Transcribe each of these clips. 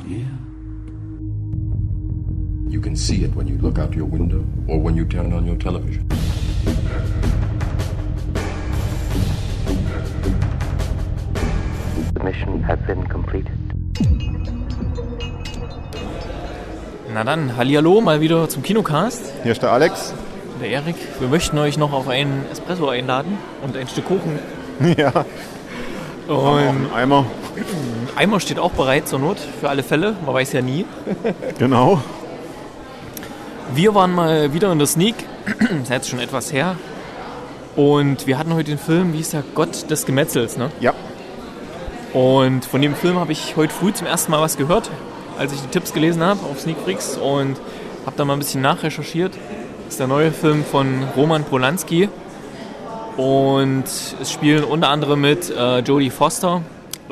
Yeah. You can see it when you look out your window or when you turn on your television. The mission has been completed. Na dann, hallihallo, mal wieder zum Kinocast. Hier ist der Alex. Der Erik. Wir möchten euch noch auf einen Espresso einladen und ein Stück Kuchen. Ja. Und ein Eimer. Ein Eimer steht auch bereit zur Not, für alle Fälle. Man weiß ja nie. Genau. Wir waren mal wieder in der Sneak. Das ist jetzt schon etwas her. Und wir hatten heute den Film, wie hieß der? Gott des Gemetzels, ne? Ja. Und von dem Film habe ich heute früh zum ersten Mal was gehört, als ich die Tipps gelesen habe auf Sneak Freaks. Und habe da mal ein bisschen nachrecherchiert. Das ist der neue Film von Roman Polanski. Und es spielen unter anderem mit Jodie Foster,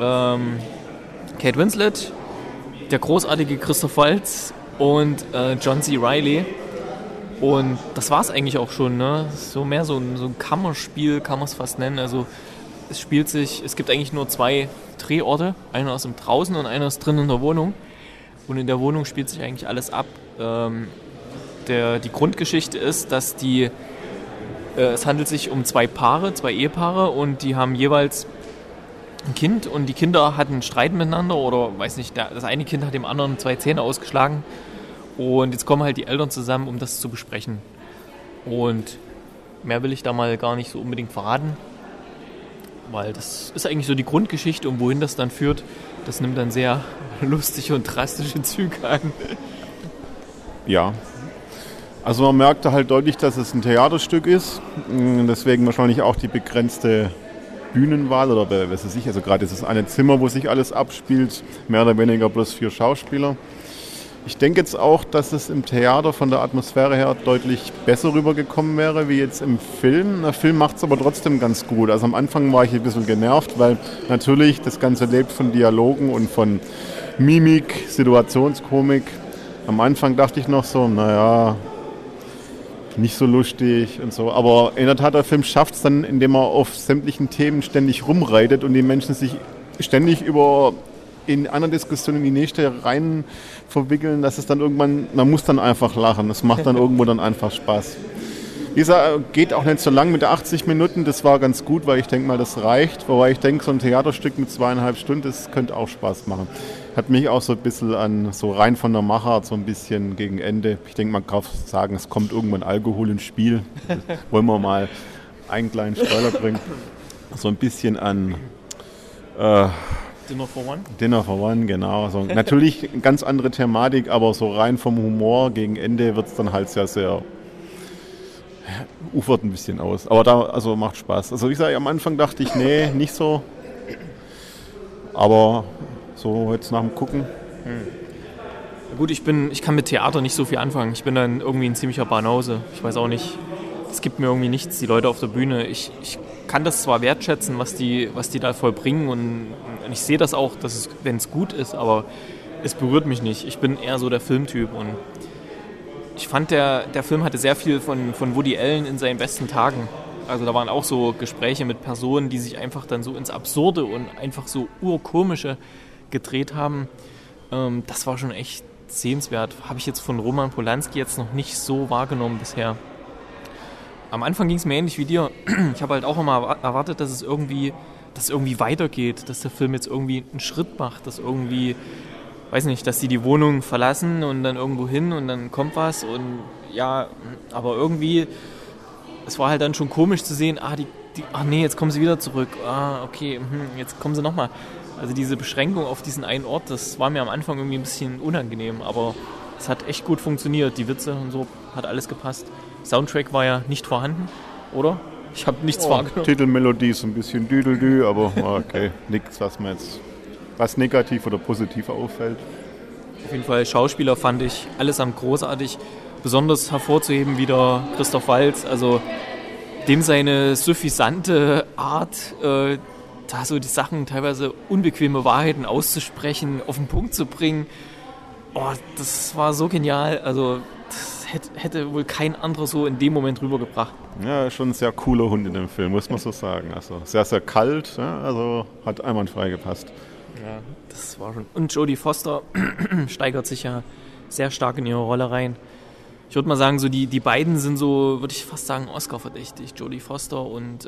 Kate Winslet, der großartige Christoph Waltz und John C. Reilly. Und das war es eigentlich auch schon, ne? So mehr so ein Kammerspiel, kann man es fast nennen. Also es gibt eigentlich nur 2 Drehorte. Einer ist im Draußen und einer ist drin in der Wohnung. Und in der Wohnung spielt sich eigentlich alles ab. Die Grundgeschichte ist, dass es handelt sich um 2 Ehepaare und die haben jeweils ein Kind und die Kinder hatten Streit miteinander oder weiß nicht, das eine Kind hat dem anderen 2 Zähne ausgeschlagen und jetzt kommen halt die Eltern zusammen, um das zu besprechen. Und mehr will ich da mal gar nicht so unbedingt verraten, weil das ist eigentlich so die Grundgeschichte und wohin das dann führt, das nimmt dann sehr lustige und drastische Züge an. Ja. Also man merkte halt deutlich, dass es ein Theaterstück ist, deswegen wahrscheinlich auch die begrenzte Bühnenwahl oder was weiß ich, also gerade dieses eine Zimmer, wo sich alles abspielt, mehr oder weniger bloß 4 Schauspieler. Ich denke jetzt auch, dass es im Theater von der Atmosphäre her deutlich besser rübergekommen wäre wie jetzt im Film. Der Film macht es aber trotzdem ganz gut. Also am Anfang war ich ein bisschen genervt, weil natürlich das Ganze lebt von Dialogen und von Mimik, Situationskomik. Am Anfang dachte ich noch so, naja, nicht so lustig und so. Aber in der Tat, der Film schafft es dann, indem er auf sämtlichen Themen ständig rumreitet und die Menschen sich ständig in einer Diskussion in die nächste rein verwickeln, dass es dann irgendwann, man muss dann einfach lachen. Es macht dann irgendwo dann einfach Spaß. Dieser geht auch nicht so lang mit 80 Minuten, das war ganz gut, weil ich denke mal, das reicht. Wobei ich denke, so ein Theaterstück mit 2,5 Stunden, das könnte auch Spaß machen. Hat mich auch so ein bisschen an, so rein von der Machart, so ein bisschen gegen Ende. Ich denke, man kann sagen, es kommt irgendwann Alkohol ins Spiel. Wollen wir mal einen kleinen Spoiler bringen. So ein bisschen an Dinner for One? Dinner for One, genau. Also natürlich eine ganz andere Thematik, aber so rein vom Humor gegen Ende wird es dann halt sehr ufert ein bisschen aus. Aber also macht Spaß. Also ich sage, am Anfang dachte ich, nee, nicht so. Aber so jetzt nach dem Gucken. Gut, ich kann mit Theater nicht so viel anfangen. Ich bin dann irgendwie ein ziemlicher Banause. Ich weiß auch nicht, es gibt mir irgendwie nichts, die Leute auf der Bühne. Ich kann das zwar wertschätzen, was die da vollbringen und ich sehe das auch, wenn es gut ist, aber es berührt mich nicht. Ich bin eher so der Filmtyp und ich fand, der Film hatte sehr viel von Woody Allen in seinen besten Tagen. Also da waren auch so Gespräche mit Personen, die sich einfach dann so ins Absurde und einfach so urkomische gedreht haben. Das war schon echt sehenswert. Habe ich jetzt von Roman Polanski jetzt noch nicht so wahrgenommen bisher. Am Anfang ging es mir ähnlich wie dir. Ich habe halt auch immer erwartet, dass es irgendwie weitergeht, dass der Film jetzt irgendwie einen Schritt macht, dass irgendwie, weiß nicht, dass die Wohnung verlassen und dann irgendwo hin und dann kommt was und ja, aber irgendwie, es war halt dann schon komisch zu sehen, ach nee, jetzt kommen sie wieder zurück, okay, jetzt kommen sie nochmal. Also diese Beschränkung auf diesen einen Ort, das war mir am Anfang irgendwie ein bisschen unangenehm, aber es hat echt gut funktioniert, die Witze und so, hat alles gepasst. Soundtrack war ja nicht vorhanden, oder? Ich habe nichts wahrgenommen. Titelmelodie ist ein bisschen düdeldü, aber okay, nichts, was negativ oder positiv auffällt. Auf jeden Fall Schauspieler fand ich allesamt großartig. Besonders hervorzuheben wieder Christoph Waltz, also dem seine suffisante Art, da so die Sachen, teilweise unbequeme Wahrheiten auszusprechen, auf den Punkt zu bringen. Das war so genial, also das hätte wohl kein anderer so in dem Moment rübergebracht. Ja, schon ein sehr cooler Hund in dem Film, muss man so sagen. Also sehr, sehr kalt, ja, also hat einwandfrei gepasst. Ja, das war schon. Und Jodie Foster steigert sich ja sehr stark in ihre Rolle rein. Ich würde mal sagen, so die beiden sind so, würde ich fast sagen, Oscar-verdächtig. Jodie Foster und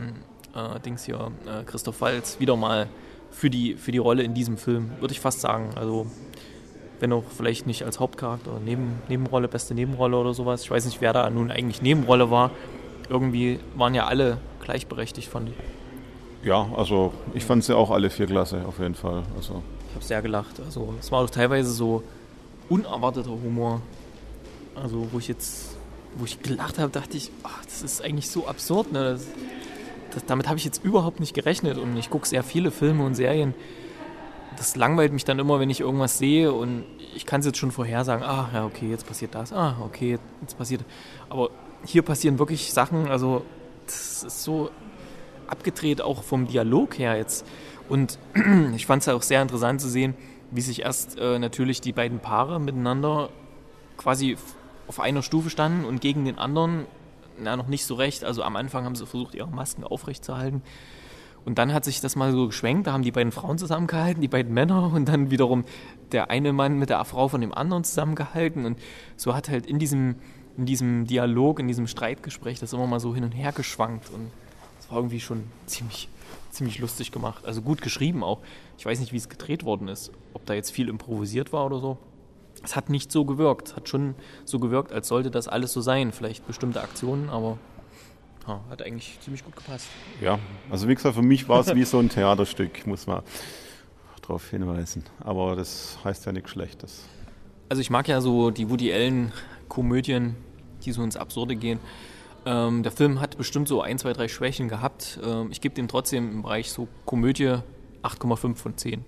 Christoph Waltz wieder mal für die Rolle in diesem Film, würde ich fast sagen. Also, wenn auch vielleicht nicht als Hauptcharakter, Nebenrolle, beste Nebenrolle oder sowas. Ich weiß nicht, wer da nun eigentlich Nebenrolle war. Irgendwie waren ja alle gleichberechtigt, fand ich. Ja, also ich fand sie auch alle 4 klasse, auf jeden Fall. Also. Ich habe sehr gelacht. Also, es war doch teilweise so unerwarteter Humor. Also, wo ich gelacht habe, dachte ich, das ist eigentlich so absurd. Ne? Damit habe ich jetzt überhaupt nicht gerechnet. Und ich gucke sehr viele Filme und Serien. Das langweilt mich dann immer, wenn ich irgendwas sehe und ich kann es jetzt schon vorhersagen. Ja, okay, jetzt passiert das. Okay, jetzt passiert. Aber hier passieren wirklich Sachen, also das ist so abgedreht, auch vom Dialog her jetzt. Und ich fand es auch sehr interessant zu sehen, wie sich erst natürlich die beiden Paare miteinander quasi auf einer Stufe standen und gegen den anderen noch nicht so recht. Also am Anfang haben sie versucht, ihre Masken aufrechtzuerhalten. Und dann hat sich das mal so geschwenkt, da haben die beiden Frauen zusammengehalten, die beiden Männer und dann wiederum der eine Mann mit der Frau von dem anderen zusammengehalten. Und so hat halt in diesem Dialog, in diesem Streitgespräch das immer mal so hin und her geschwankt. Und das war irgendwie schon ziemlich lustig gemacht. Also gut geschrieben auch. Ich weiß nicht, wie es gedreht worden ist, ob da jetzt viel improvisiert war oder so. Es hat nicht so gewirkt. Es hat schon so gewirkt, als sollte das alles so sein. Vielleicht bestimmte Aktionen, aber hat eigentlich ziemlich gut gepasst. Ja, also wie gesagt, für mich war es wie so ein Theaterstück, muss man darauf hinweisen. Aber das heißt ja nichts Schlechtes. Also ich mag ja so die Woody Allen-Komödien, die so ins Absurde gehen. Der Film hat bestimmt so 1, 2, 3 Schwächen gehabt. Ich gebe dem trotzdem im Bereich so Komödie 8,5 von 10.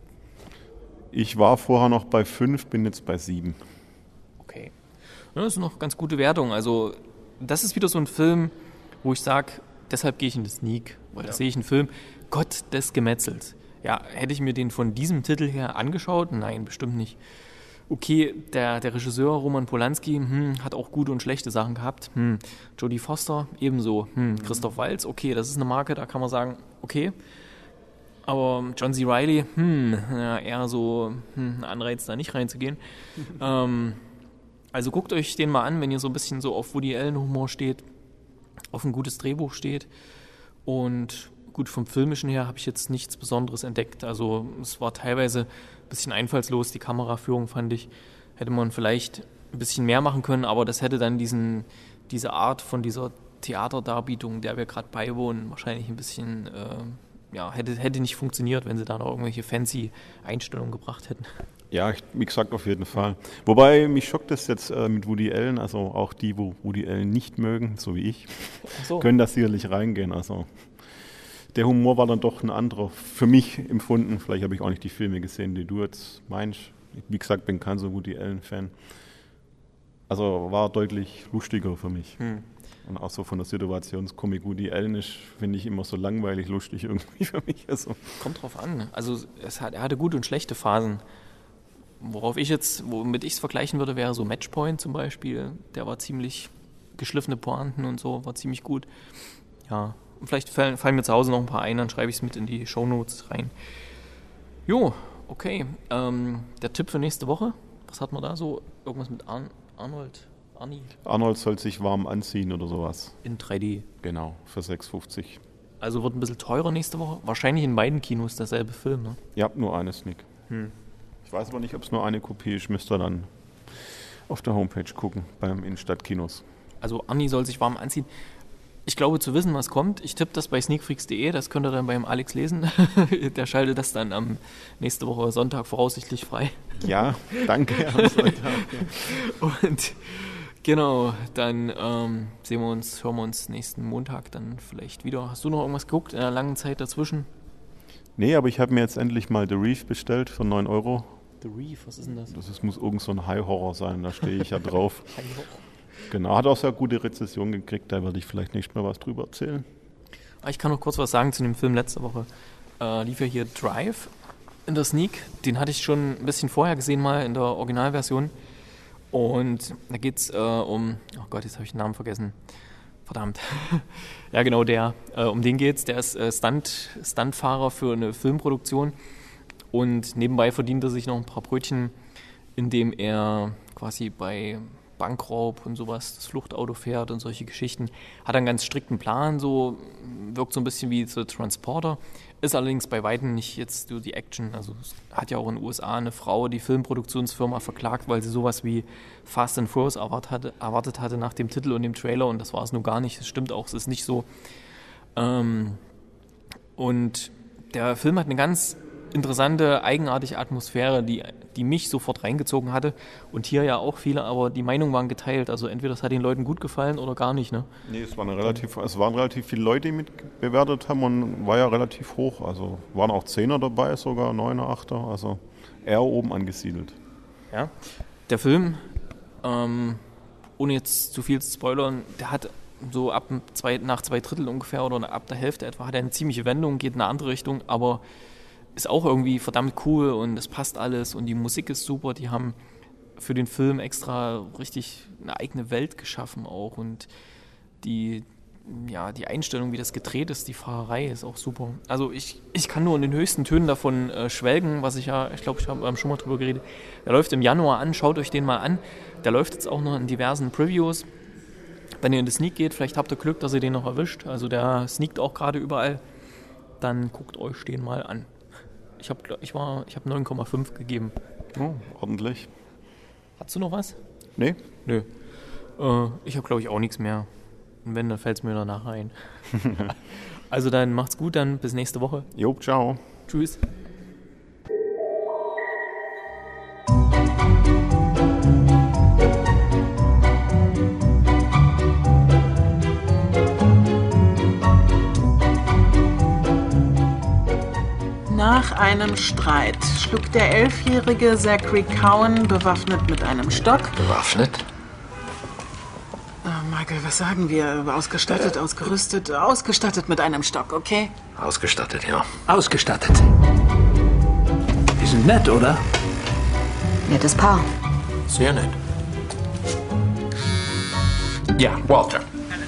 Ich war vorher noch bei 5, bin jetzt bei 7. Okay. Ja, das ist noch ganz gute Wertung. Also das ist wieder so ein Film, wo ich sage, deshalb gehe ich in das Sneak, weil da sehe ich einen Film, Gott des Gemetzels. Ja, hätte ich mir den von diesem Titel her angeschaut? Nein, bestimmt nicht. Okay, der Regisseur Roman Polanski hat auch gute und schlechte Sachen gehabt. Jodie Foster ebenso. Christoph Waltz, okay, das ist eine Marke, da kann man sagen, okay. Aber John C. Reilly, eher so ein Anreiz, da nicht reinzugehen. Also guckt euch den mal an, wenn ihr so ein bisschen so auf Woody Allen Humor steht, auf ein gutes Drehbuch steht. Und gut, vom Filmischen her habe ich jetzt nichts Besonderes entdeckt. Also es war teilweise ein bisschen einfallslos, die Kameraführung fand ich. Hätte man vielleicht ein bisschen mehr machen können, aber das hätte dann diese Art von dieser Theaterdarbietung, der wir gerade beiwohnen, wahrscheinlich ein bisschen, hätte nicht funktioniert, wenn sie da noch irgendwelche fancy Einstellungen gebracht hätten. Ja, wie gesagt, auf jeden Fall. Wobei, mich schockt das jetzt mit Woody Allen, also auch die, wo Woody Allen nicht mögen, so wie ich, können da sicherlich reingehen. Also der Humor war dann doch ein anderer, für mich empfunden. Vielleicht habe ich auch nicht die Filme gesehen, die du jetzt meinst. Wie gesagt, bin kein so Woody Allen-Fan. Also war deutlich lustiger für mich. Und auch so von der Situationskomik. Woody Allen ist, finde ich, immer so langweilig lustig irgendwie für mich. Also. Kommt drauf an. Also er hatte gute und schlechte Phasen. Womit ich es vergleichen würde, wäre so Matchpoint zum Beispiel. Der war ziemlich geschliffene Pointen und so, war ziemlich gut. Ja, und vielleicht fallen mir zu Hause noch ein paar ein, dann schreibe ich es mit in die Shownotes rein. Jo, okay. Der Tipp für nächste Woche, was hat man da so? Irgendwas mit Arnie? Arnold soll sich warm anziehen oder sowas. In 3D. Genau, für 6,50. Also wird ein bisschen teurer nächste Woche. Wahrscheinlich in beiden Kinos derselbe Film, ne? Ja, nur eine Sneak. Ich weiß aber nicht, ob es nur eine Kopie ist. Müsst ihr dann auf der Homepage gucken, beim Innenstadtkinos. Also Arnie soll sich warm anziehen. Ich glaube zu wissen, was kommt. Ich tippe das bei sneakfreaks.de, das könnt ihr dann beim Alex lesen. Der schaltet das dann am nächste Woche Sonntag voraussichtlich frei. Ja, danke. Am Sonntag. Und genau, dann hören wir uns nächsten Montag dann vielleicht wieder. Hast du noch irgendwas geguckt in einer langen Zeit dazwischen? Nee, aber ich habe mir jetzt endlich mal The Reef bestellt für 9 Euro. The Reef, was ist denn das? Das muss irgend so ein High-Horror sein, da stehe ich ja drauf. Genau, hat auch sehr gute Rezession gekriegt, da werde ich vielleicht nicht mehr was drüber erzählen. Ich kann noch kurz was sagen zu dem Film letzte Woche. Lief ja hier Drive in der Sneak, den hatte ich schon ein bisschen vorher gesehen, mal in der Originalversion. Und da geht es um, oh Gott, jetzt habe ich den Namen vergessen. Verdammt. Ja, genau, um den geht's. Der ist Stuntfahrer für eine Filmproduktion Und nebenbei verdient er sich noch ein paar Brötchen, indem er quasi bei Bankraub und sowas das Fluchtauto fährt und solche Geschichten. Hat einen ganz strikten Plan, so wirkt so ein bisschen wie The Transporter. Ist allerdings bei weitem nicht jetzt so die Action. Also es hat ja auch in den USA eine Frau die Filmproduktionsfirma verklagt, weil sie sowas wie Fast and Furious erwartet hatte nach dem Titel und dem Trailer, und das war es nur gar nicht. Das stimmt auch, es ist nicht so. Und der Film hat eine ganz interessante, eigenartige Atmosphäre, die mich sofort reingezogen hatte. Und hier ja auch viele, aber die Meinungen waren geteilt. Also entweder das hat den Leuten gut gefallen oder gar nicht. Ne? Nee, es waren relativ viele Leute, die mitbewertet haben und war ja relativ hoch. Also waren auch 10er dabei, sogar 9er, 8er. Also eher oben angesiedelt. Ja. Der Film, ohne jetzt zu viel zu spoilern, der hat so nach 2/3 ungefähr oder ab der Hälfte etwa hat er eine ziemliche Wendung, geht in eine andere Richtung, aber ist auch irgendwie verdammt cool und es passt alles und die Musik ist super. Die haben für den Film extra richtig eine eigene Welt geschaffen auch, und die Einstellung, wie das gedreht ist, die Fahrerei ist auch super. Also ich kann nur in den höchsten Tönen davon schwelgen, was ich glaube, ich habe schon mal drüber geredet. Der läuft im Januar an, schaut euch den mal an. Der läuft jetzt auch noch in diversen Previews. Wenn ihr in den Sneak geht, vielleicht habt ihr Glück, dass ihr den noch erwischt. Also der sneakt auch gerade überall. Dann guckt euch den mal an. Ich habe 9,5 gegeben. Oh, ordentlich. Hast du noch was? Nee? Nö. Ich habe, glaube ich, auch nichts mehr. Und wenn, dann fällt es mir danach ein. Also dann macht's gut, dann bis nächste Woche. Jo, ciao. Tschüss. Nach einem Streit schlug der 11-jährige Zachary Cowan bewaffnet mit einem Stock. Bewaffnet? Michael, was sagen wir? Ausgestattet, ausgerüstet, ausgestattet mit einem Stock, okay? Ausgestattet, ja. Ausgestattet. Die sind nett, oder? Nettes Paar. Sehr nett. Ja, Walter.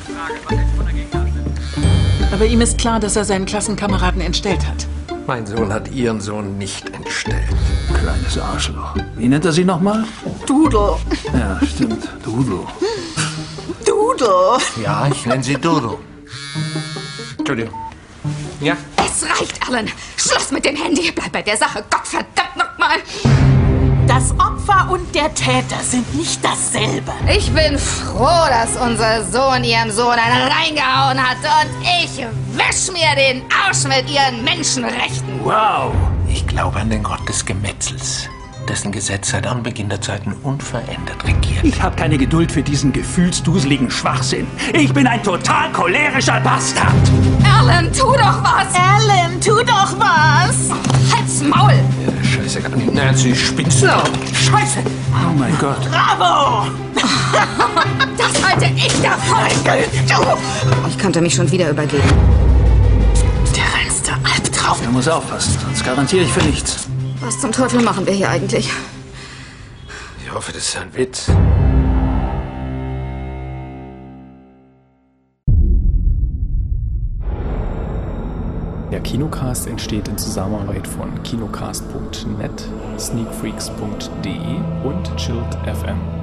Aber ihm ist klar, dass er seinen Klassenkameraden entstellt hat. Mein Sohn hat Ihren Sohn nicht entstellt. Kleines Arschloch. Wie nennt er sie nochmal? Doodle. Ja, stimmt. Doodle. Doodle. Ja, ich nenne sie Dodo. Entschuldigung. Ja? Es reicht, Alan. Schluss mit dem Handy. Bleib bei der Sache. Gottverdammt nochmal. Das Opfer und der Täter sind nicht dasselbe. Ich bin froh, dass unser Sohn ihrem Sohn einen reingehauen hat. Und ich wisch mir den Arsch mit ihren Menschenrechten. Wow. Ich glaube an den Gott des Gemetzels, dessen Gesetz seit Anbeginn der Zeiten unverändert regiert. Ich habe keine Geduld für diesen gefühlsduseligen Schwachsinn. Ich bin ein total cholerischer Bastard. Alan, tu doch was. Alan, tu doch was. Halt's Maul. Ja, Scheiße. Nancy, spinnst du? Scheiße. Oh mein Gott. Bravo. Das halte ich davon. Ich könnte mich schon wieder übergeben. Der reinste Albtraum. Er muss aufpassen, sonst garantiere ich für nichts. Was zum Teufel machen wir hier eigentlich? Ich hoffe, das ist ein Witz. Der Kinocast entsteht in Zusammenarbeit von kinocast.net, sneakfreaks.de und Chilled FM.